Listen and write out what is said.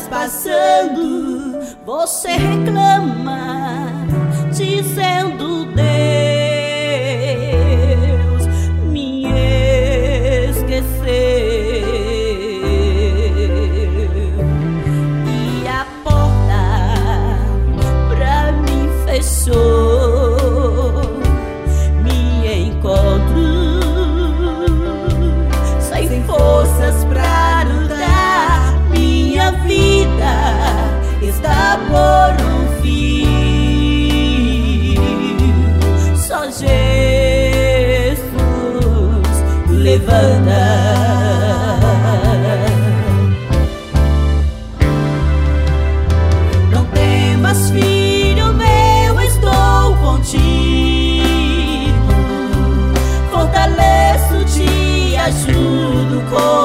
passando, você reclama, dizendo: Deus me esqueceu. E a porta pra mim fechou. Me encontro sem forças pra lutar. Minha vida está por um fio. Só Jesus levanta. Não temas, filho meu, estou contigo. Fortaleço-te, ajudo com